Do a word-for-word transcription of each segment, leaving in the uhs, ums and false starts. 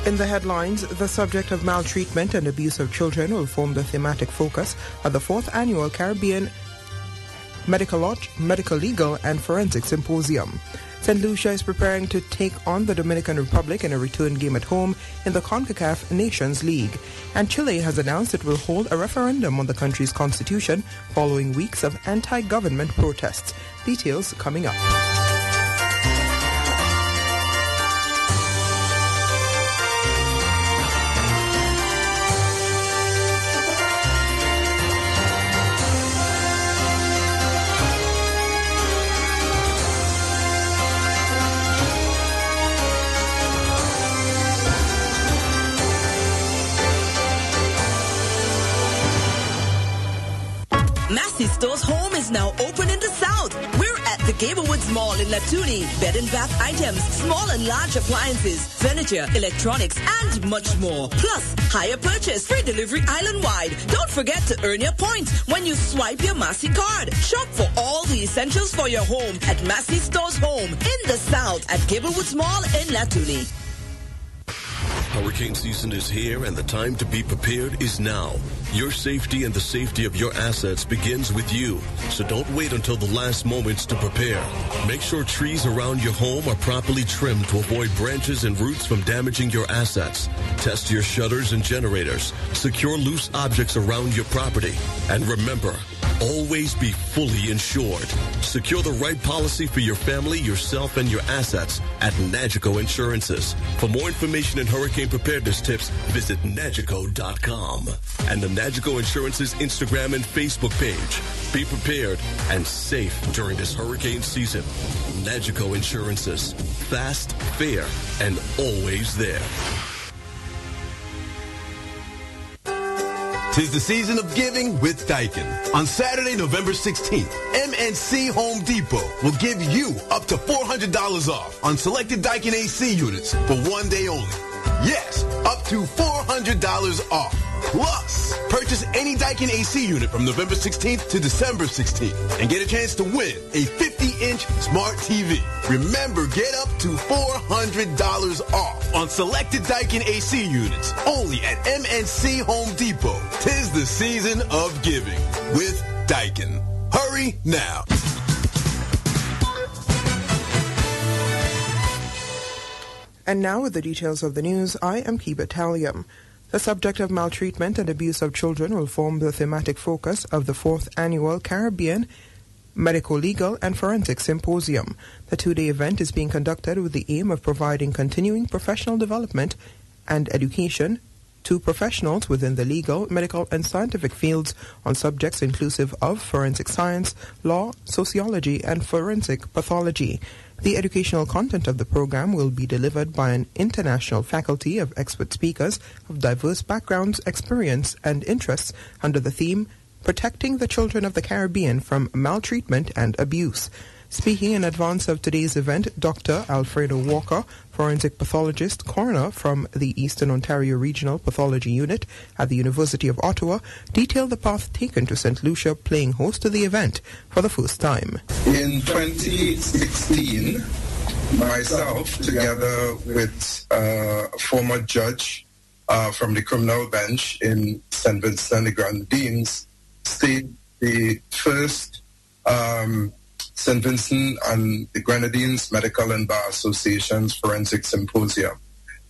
In the headlines, the subject of maltreatment and abuse of children will form the thematic focus of the fourth annual Caribbean Medical, Medical Legal and Forensic Symposium. Saint Lucia is preparing to take on the Dominican Republic in a return game at home in the CONCACAF Nations League. And Chile has announced it will hold a referendum on the country's constitution following weeks of anti-government protests. Details coming up. Massey Stores Home is now open in the South. We're at the Gablewoods Mall in Latuni. Bed and bath items, small and large appliances, furniture, electronics, and much more. Plus, higher purchase, free delivery island-wide. Don't forget to earn your points when you swipe your Massey card. Shop for all the essentials for your home at Massey Stores Home in the South at Gablewoods Mall in Latuni. Hurricane season is here, and the time to be prepared is now. Your safety and the safety of your assets begins with you. So don't wait until the last moments to prepare. Make sure trees around your home are properly trimmed to avoid branches and roots from damaging your assets. Test your shutters and generators. Secure loose objects around your property. And remember, always be fully insured. Secure the right policy for your family, yourself, and your assets at Nagico Insurances. For more information and hurricane preparedness tips, visit nagico dot com and the Nagico Insurances Instagram and Facebook page. Be prepared and safe during this hurricane season. Nagico Insurances. Fast, fair, and always there. Tis the season of giving with Daikin. On Saturday, November sixteenth, M N C Home Depot will give you up to four hundred dollars off on selected Daikin A C units for one day only. Yes, up to four hundred dollars off. Plus, purchase any Daikin A C unit from November sixteenth to December sixteenth and get a chance to win a fifty-inch smart T V. Remember, get up to four hundred dollars off on selected Daikin A C units only at M N C Home Depot. Tis the season of giving with Daikin. Hurry now. And now with the details of the news, I am Kiba Talium. The subject of maltreatment and abuse of children will form the thematic focus of the fourth annual Caribbean Medical Legal and Forensic Symposium. The two-day event is being conducted with the aim of providing continuing professional development and education to professionals within the legal, medical, and scientific fields on subjects inclusive of forensic science, law, sociology, and forensic pathology. The educational content of the program will be delivered by an international faculty of expert speakers of diverse backgrounds, experience, and interests under the theme Protecting the Children of the Caribbean from Maltreatment and Abuse. Speaking in advance of today's event, Doctor Alfredo Walker, forensic pathologist coroner from the Eastern Ontario Regional Pathology Unit at the University of Ottawa, detailed the path taken to Saint Lucia playing host to the event for the first time. In twenty sixteen, myself, together with uh, a former judge uh, from the criminal bench in Saint Vincent and the Grenadines, staged the first um, Saint Vincent and the Grenadines Medical and Bar Association's Forensic Symposium.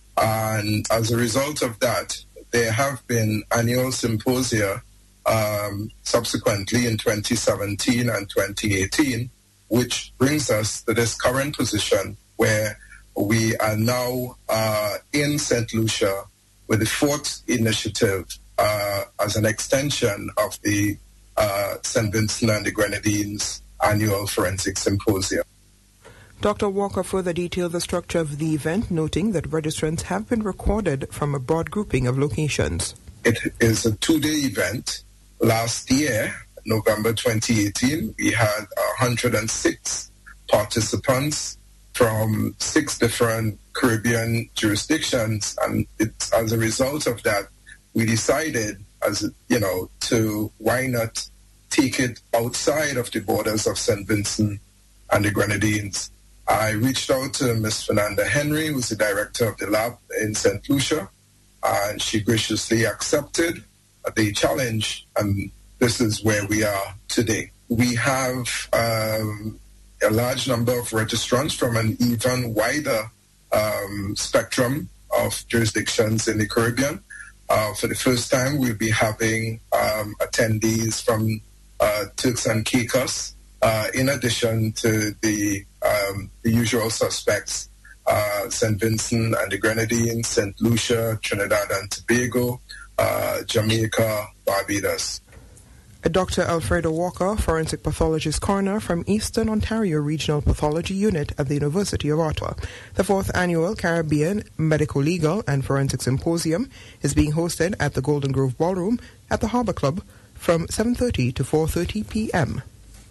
And as a result of that, there have been annual symposia um, subsequently in twenty seventeen and twenty eighteen, which brings us to this current position where we are now uh, in Saint Lucia with the fourth initiative uh, as an extension of the uh, Saint Vincent and the Grenadines Annual Forensic Symposium. Doctor Walker further detailed the structure of the event, noting that registrants have been recorded from a broad grouping of locations. It is a two-day event. Last year, November twenty eighteen, we had one hundred six participants from six different Caribbean jurisdictions, and it's as a result of that, we decided, as you know, to why not take it outside of the borders of Saint Vincent and the Grenadines. I reached out to Miz Fernanda Henry, who's the director of the lab in Saint Lucia, and she graciously accepted the challenge, and this is where we are today. We have um, a large number of registrants from an even wider um, spectrum of jurisdictions in the Caribbean. Uh, for the first time, we'll be having um, attendees from uh, Turks and Caicos, uh, in addition to the, um, the usual suspects, uh, Saint Vincent and the Grenadines, Saint Lucia, Trinidad and Tobago, uh, Jamaica, Barbados. Doctor Alfredo Walker, forensic pathologist coroner from Eastern Ontario Regional Pathology Unit at the University of Ottawa. The fourth annual Caribbean Medical Legal and Forensic Symposium is being hosted at the Golden Grove Ballroom at the Harbour Club from seven thirty to four thirty p.m.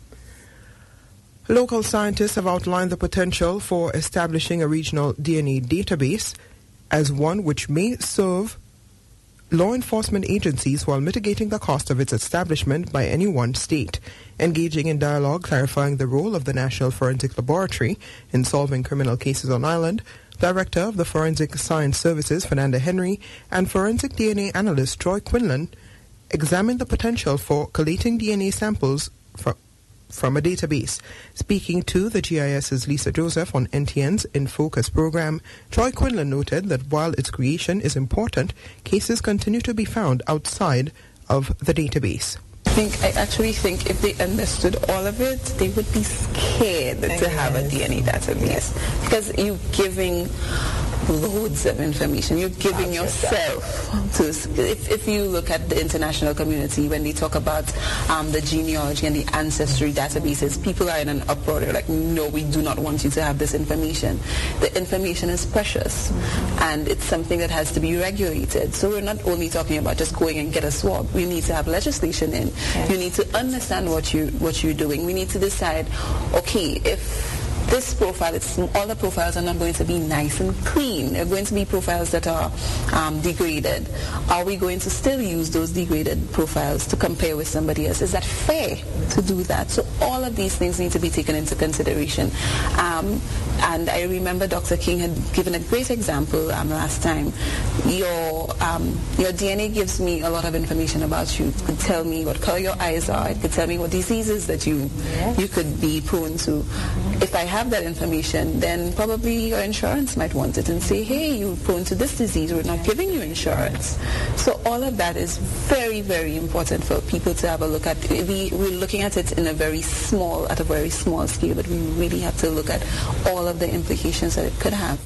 Local scientists have outlined the potential for establishing a regional D N A database as one which may serve law enforcement agencies while mitigating the cost of its establishment by any one state. Engaging in dialogue clarifying the role of the National Forensic Laboratory in solving criminal cases on island, Director of the Forensic Science Services, Fernanda Henry, and forensic D N A analyst Troy Quinlan examined the potential for collating D N A samples from from a database. Speaking to the G I S's Lisa Joseph on N T N's In Focus program, Troy Quinlan noted that while its creation is important, cases continue to be found outside of the database. I think I actually think if they understood all of it, they would be scared to have a D N A database, because you're giving loads of information. You're giving yourself to. If, if you look at the international community, when they talk about um, the genealogy and the ancestry databases, people are in an uproar. They're like, no, we do not want you to have this information. The information is precious, and it's something that has to be regulated. So we're not only talking about just going and get a swab. We need to have legislation in. Yes. You need to understand what you what you're doing. We need to decide, okay, if this profile, it's, all the profiles are not going to be nice and clean. They're going to be profiles that are um, degraded. Are we going to still use those degraded profiles to compare with somebody else? Is that fair to do that? So all of these things need to be taken into consideration. Um, and I remember Doctor King had given a great example um, last time. Your um, your D N A gives me a lot of information about you. It could tell me what color your eyes are. It could tell me what diseases that you yes. you could be prone to. If I have that information, then probably your insurance might want it and say, hey, you're prone to this disease, we're not giving you insurance. So all of that is very, very important for people to have a look at. We, we're looking at it in a very small, at a very small scale, but we really have to look at all of the implications that it could have.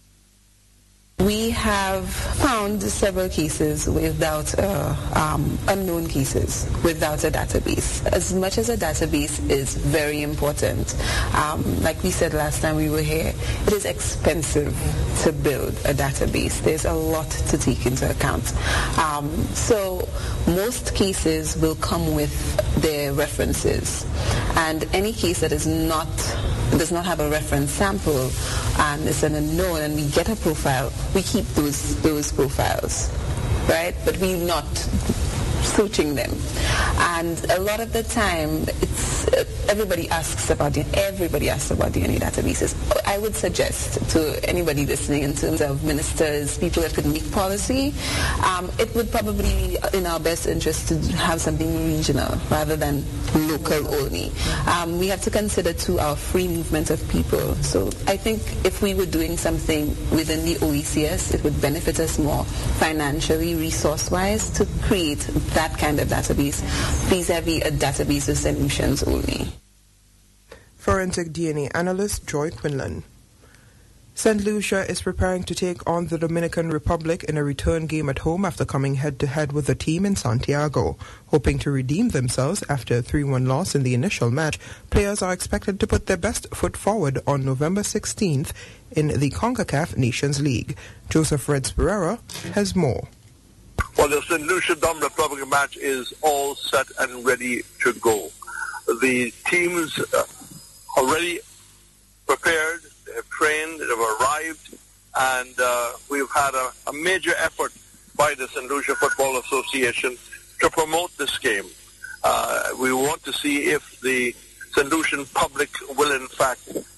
We have found several cases without uh, um, unknown cases without a database. As much as a database is very important, um, like we said last time we were here, it is expensive to build a database. There's a lot to take into account. Um, so most cases will come with their references, and any case that is not does not have a reference sample and is an unknown, and we get a profile, we keep those those profiles, right? But we're not searching them. And a lot of the time, it's uh, everybody asks about the everybody asks about D N A databases. I would suggest to anybody listening, in terms of ministers, people that could make policy, um, it would probably be in our best interest to have something regional rather than local only. Um, we have to consider too our free movement of people. So I think if we were doing something within the O E C S, it would benefit us more financially, resource-wise, to create that kind of database vis-a-vis a database of solutions only. Forensic D N A analyst Joy Quinlan. Saint Lucia is preparing to take on the Dominican Republic in a return game at home after coming head-to-head with the team in Santiago. Hoping to redeem themselves after a three one loss in the initial match, players are expected to put their best foot forward on November sixteenth in the CONCACAF Nations League. Joseph Reds Pereira has more. Well, the Saint Lucia Dom Republic match is all set and ready to go. The teams uh, already prepared, they have trained, they have arrived, and uh, we've had a, a major effort by the Saint Lucia Football Association to promote this game. Uh, we want to see if the Saint Lucian public will in fact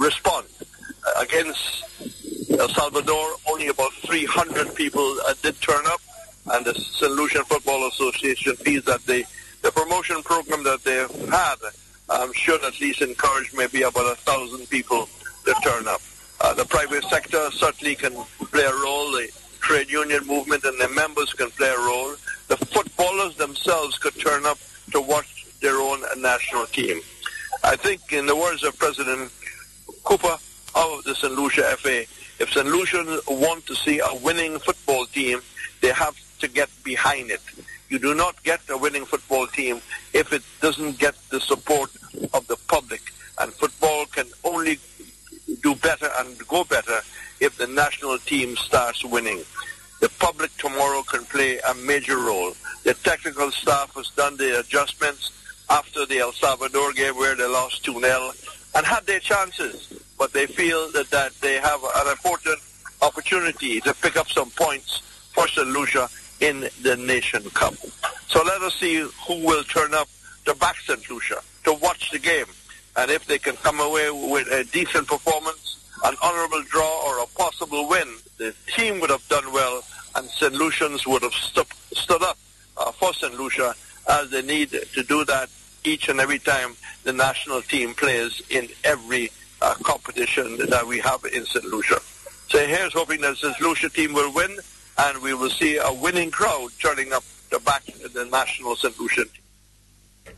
respond. Uh, against El Salvador, only about three hundred people uh, did turn up, and the Saint Lucia Football Association feels that the, the promotion program that they've had um, should at least encourage maybe about a thousand people to turn up. Uh, the private sector certainly can play a role. The trade union movement and their members can play a role. The footballers themselves could turn up to watch their own national team. I think, in the words of President Cooper of the Saint Lucia F A, if Saint Lucians want to see a winning football team, they have to get behind it. You do not get a winning football team if it doesn't get the support of the public. And football can only do better and go better if the national team starts winning. The public tomorrow can play a major role. The technical staff has done the adjustments after the El Salvador game where they lost two nil and had their chances, but they feel that, that they have an important opportunity to pick up some points for Saint Lucia in the Nation Cup. So let us see who will turn up to back Saint Lucia, to watch the game. And if they can come away with a decent performance, an honourable draw or a possible win, the team would have done well and Saint Lucians would have stu- stood up uh, for Saint Lucia, as they need to do that each and every time the national team plays in every uh, competition that we have in Saint Lucia. So here's hoping that the Saint Lucia team will win, and we will see a winning crowd turning up to back the national Saint Lucia team.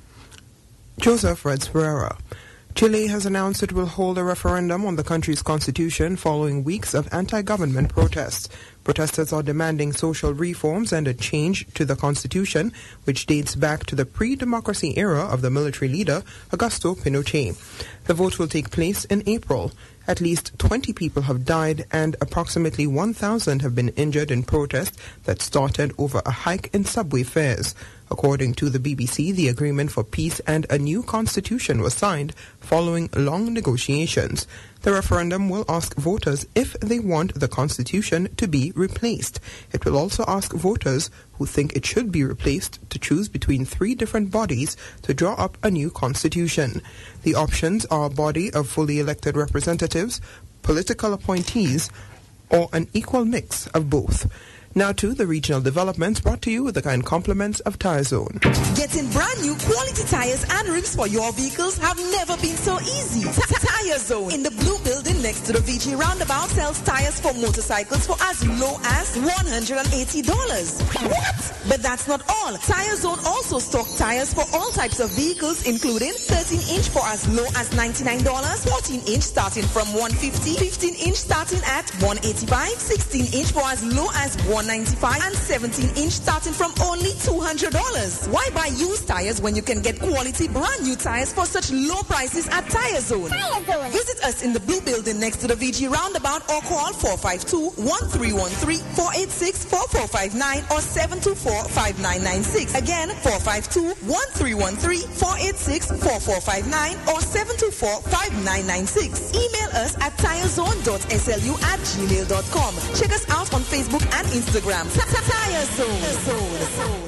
Joseph Reds Pereira. Chile has announced it will hold a referendum on the country's constitution following weeks of anti-government protests. Protesters are demanding social reforms and a change to the constitution, which dates back to the pre-democracy era of the military leader Augusto Pinochet. The vote will take place in April. At least twenty people have died and approximately one thousand have been injured in protests that started over a hike in subway fares. According to the B B C, the agreement for peace and a new constitution was signed following long negotiations. The referendum will ask voters if they want the constitution to be replaced. It will also ask voters who think it should be replaced to choose between three different bodies to draw up a new constitution. The options are a body of fully elected representatives, political appointees, or an equal mix of both. Now to the regional developments brought to you with the kind compliments of Tire Zone. Getting brand new quality tires and rims for your vehicles have never been so easy. T- Tire Zone in the blue building next to the V G roundabout sells tires for motorcycles for as low as one hundred eighty dollars. What? But that's not all. Tire Zone also stocks tires for all types of vehicles, including thirteen inch for as low as ninety-nine dollars, fourteen inch starting from one hundred fifty dollars, fifteen inch starting at one hundred eighty-five dollars, sixteen inch for as low as one hundred ninety-five dollars, and seventeen inch starting from only two hundred dollars. Why buy used tires when you can get quality brand new tires for such low prices at Tire Zone? Tire Zone. Visit us in the blue building next to the V G roundabout or call four five two, one three one three, four eight six, four four five nine or seven two four, five nine nine six. Again, four five two, one three one three, four eight six, four four five nine or seven two four, five nine nine six. Email us at tirezone dot s l u at gmail dot com. Check us out on Facebook and Instagram. Tire Zone.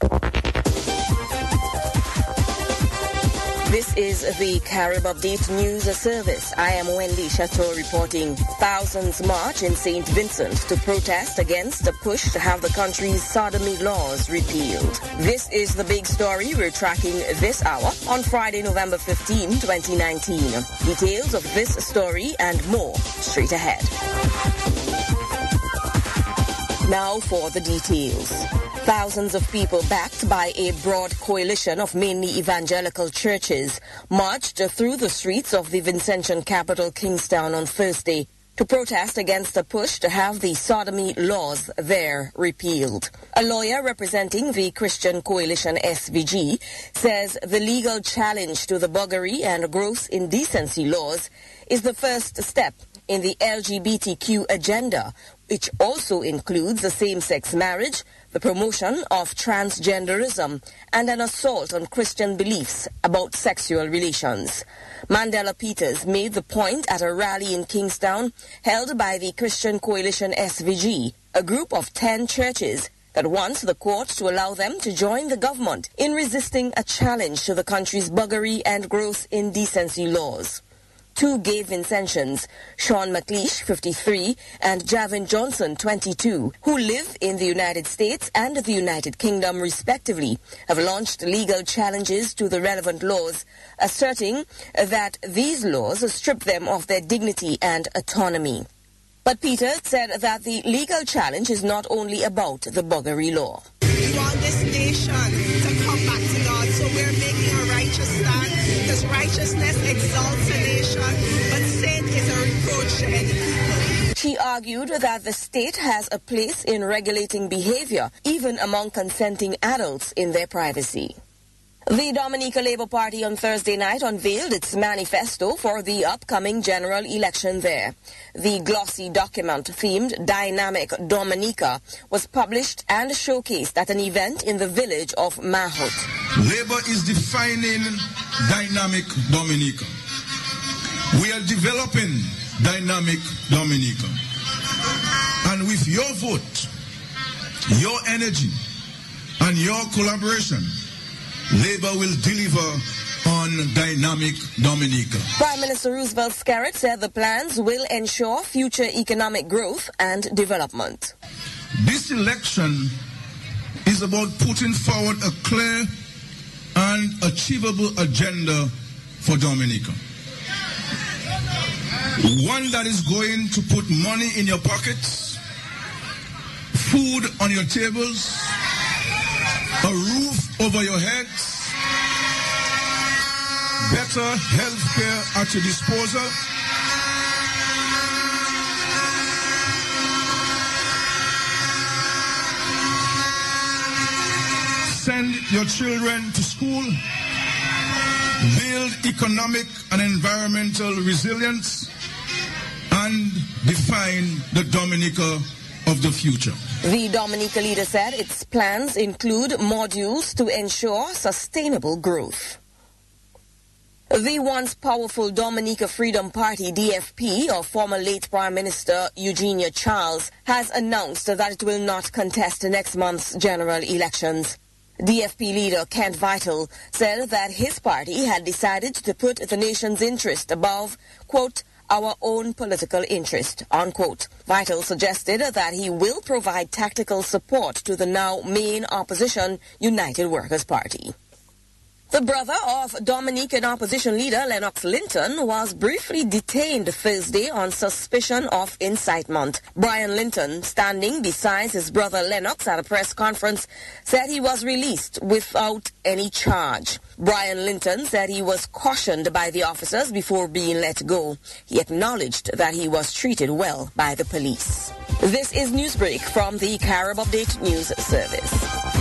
This is the Carib Update News Service. I am Wendy Chateau reporting. Thousands march in Saint Vincent to protest against the push to have the country's sodomy laws repealed. This is the big story we're tracking this hour on Friday, November fifteenth, twenty nineteen. Details of this story and more straight ahead. Now for the details. Thousands of people backed by a broad coalition of mainly evangelical churches marched through the streets of the Vincentian capital, Kingstown, on Thursday to protest against the push to have the sodomy laws there repealed. A lawyer representing the Christian Coalition S V G says the legal challenge to the buggery and gross indecency laws is the first step in the L G B T Q agenda, which also includes the same-sex marriage, the promotion of transgenderism, and an assault on Christian beliefs about sexual relations. Mandela Peters made the point at a rally in Kingstown held by the Christian Coalition S V G, a group of ten churches that wants the courts to allow them to join the government in resisting a challenge to the country's buggery and gross indecency laws. two gay Vincentians, Sean McLeish, fifty-three, and Javin Johnson, twenty-two, who live in the United States and the United Kingdom, respectively, have launched legal challenges to the relevant laws, asserting that these laws strip them of their dignity and autonomy. But Peter said that the legal challenge is not only about the buggery law. We want this nation to come back to God, so we're making a righteous stand, because righteousness exalts a nation, but sin is a reproach to any people. She argued that the state has a place in regulating behavior, even among consenting adults in their privacy. The Dominica Labour Party on Thursday night unveiled its manifesto for the upcoming general election there. The glossy document themed Dynamic Dominica was published and showcased at an event in the village of Mahut. Labour is defining Dynamic Dominica. We are developing Dynamic Dominica. And with your vote, your energy, and your collaboration, Labour will deliver on Dynamic Dominica. Prime Minister Roosevelt Skerrit said the plans will ensure future economic growth and development. This election is about putting forward a clear and achievable agenda for Dominica. One that is going to put money in your pockets, food on your tables, a roof over your heads, better health care at your disposal, send your children to school, build economic and environmental resilience, and define the Dominica of the future. The Dominica leader said its plans include modules to ensure sustainable growth. The once powerful Dominica Freedom Party, D F P, of former late Prime Minister Eugenia Charles, has announced that it will not contest next month's general elections. D F P leader Kent Vital said that his party had decided to put the nation's interest above, quote, our own political interest, unquote. Vital suggested that he will provide tactical support to the now main opposition United Workers' Party. The brother of Dominican opposition leader Lennox Linton was briefly detained Thursday on suspicion of incitement. Brian Linton, standing beside his brother Lennox at a press conference, said he was released without any charge. Brian Linton said he was cautioned by the officers before being let go. He acknowledged that he was treated well by the police. This is Newsbreak from the Carib Update News Service.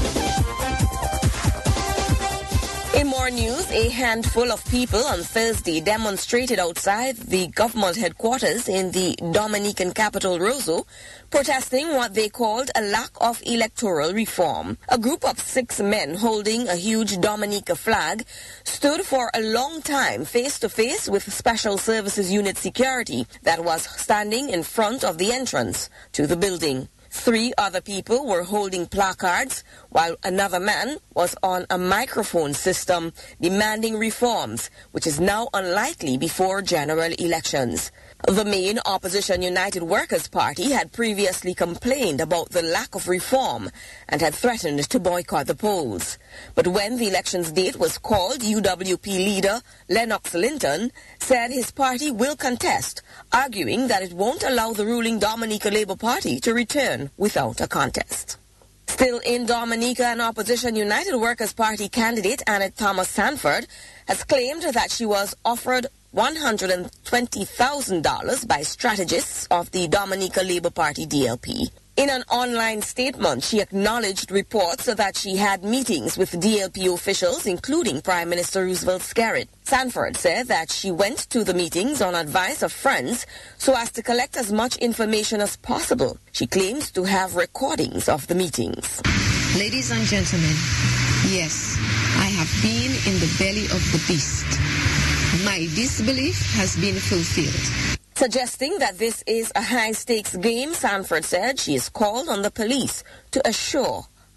In more news, a handful of people on Thursday demonstrated outside the government headquarters in the Dominican capital, Roseau, protesting what they called a lack of electoral reform. A group of six men holding a huge Dominica flag stood for a long time face-to-face with Special Services Unit security that was standing in front of the entrance to the building. Three other people were holding placards, while another man was on a microphone system demanding reforms, which is now unlikely before general elections. The main opposition United Workers' Party had previously complained about the lack of reform and had threatened to boycott the polls. But when the elections date was called, U W P leader Lennox Linton said his party will contest, arguing that it won't allow the ruling Dominica Labour Party to return without a contest. Still in Dominica, an opposition United Workers' Party candidate, Annette Thomas Sanford, has claimed that she was offered one hundred twenty thousand dollars by strategists of the Dominica Labour Party D L P. In an online statement, she acknowledged reports that she had meetings with D L P officials, including Prime Minister Roosevelt Skerrit. Sanford said that she went to the meetings on advice of friends so as to collect as much information as possible. She claims to have recordings of the meetings. Ladies and gentlemen, yes, I have been in the belly of the beast. My disbelief has been fulfilled. Suggesting that this is a high-stakes game, Sanford said she is called on the police to assure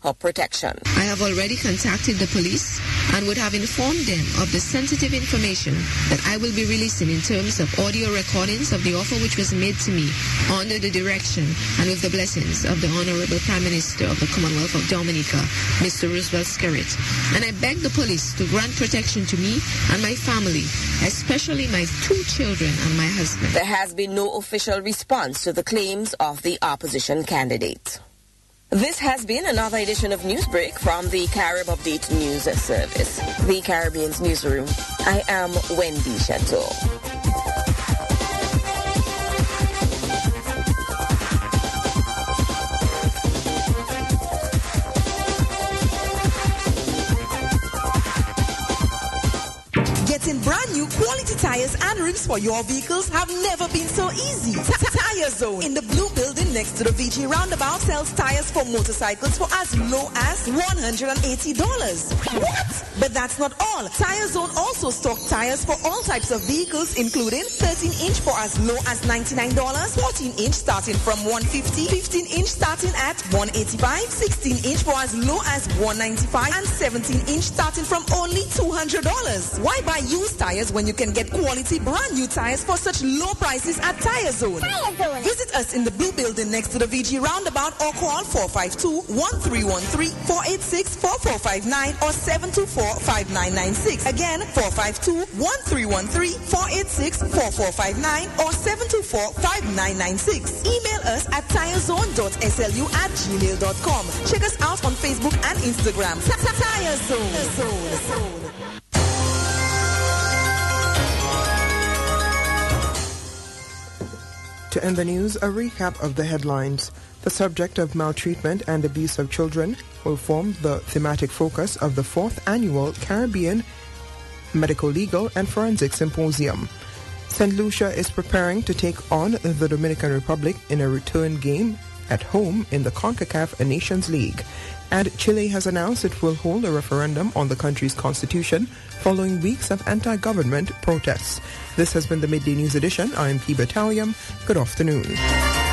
her protection. I have already contacted the police and would have informed them of the sensitive information that I will be releasing in terms of audio recordings of the offer which was made to me under the direction and with the blessings of the Honorable Prime Minister of the Commonwealth of Dominica, Mister Roosevelt Skerrit. And I beg the police to grant protection to me and my family, especially my two children and my husband. There has been no official response to the claims of the opposition candidate. This has been another edition of Newsbreak from the Carib Update News Service, the Caribbean's newsroom. I am Wendy Chateau. Getting brand new quality tires and rims for your vehicles have never been so easy. Tire Zone in the blue building next to the V G roundabout sells tires for motorcycles for as low as one hundred eighty dollars. What? But that's not all. Tire Zone also stocks tires for all types of vehicles, including thirteen inch for as low as ninety-nine dollars, fourteen inch starting from one hundred fifty dollars, fifteen inch starting at one hundred eighty-five dollars, sixteen inch for as low as one hundred ninety-five dollars, and seventeen inch starting from only two hundred dollars. Why buy used tires when you can get quality brand new tires for such low prices at Tire Zone? Tire Zone. Visit us in the blue building next to the V G roundabout or call four five two, one three one three, four eight six, four four five nine or seven two four, five nine nine six. Again, four five two, one three one three, four eight six, four four five nine or seven two four, five nine nine six. Email us at tirezone dot s l u at gmail dot com. Check us out on Facebook and Instagram. Tire Zone. To end the news, a recap of the headlines. The subject of maltreatment and abuse of children will form the thematic focus of the fourth annual Caribbean Medical, Legal and Forensic Symposium. Saint Lucia is preparing to take on the Dominican Republic in a return game at home in the CONCACAF Nations League. And Chile has announced it will hold a referendum on the country's constitution following weeks of anti-government protests. This has been the Midday News Edition. I am Kiba Taliam. Good afternoon.